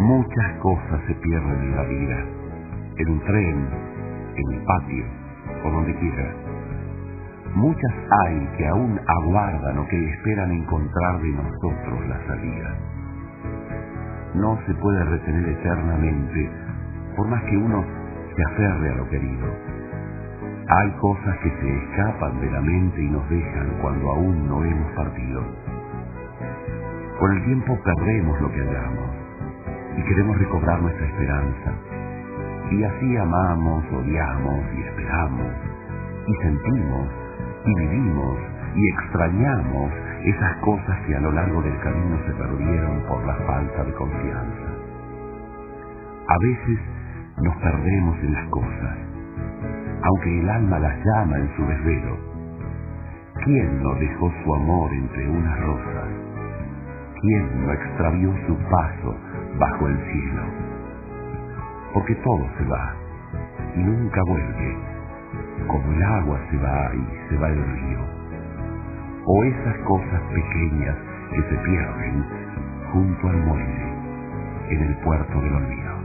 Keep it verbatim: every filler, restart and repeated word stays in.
Muchas cosas se pierden en la vida, en un tren, en el patio o donde quiera. Muchas hay que aún aguardan o que esperan encontrar de nosotros la salida. No se puede retener eternamente, por más que uno se aferre a lo querido. Hay cosas que se escapan de la mente y nos dejan cuando aún no hemos partido. Con el tiempo perdemos lo que hallamos y queremos recobrar nuestra esperanza. Y así amamos, odiamos y esperamos, y sentimos, y vivimos, y extrañamos esas cosas que a lo largo del camino se perdieron por la falta de confianza. A veces nos perdemos en las cosas, aunque el alma las llama en su desvelo. ¿Quién no dejó su amor entre unas rosas? ¿Quién no extravió su paso bajo el cielo? Porque todo se va y nunca vuelve, como el agua se va y se va el río, o esas cosas pequeñas que se pierden junto al muelle en el puerto del olvido.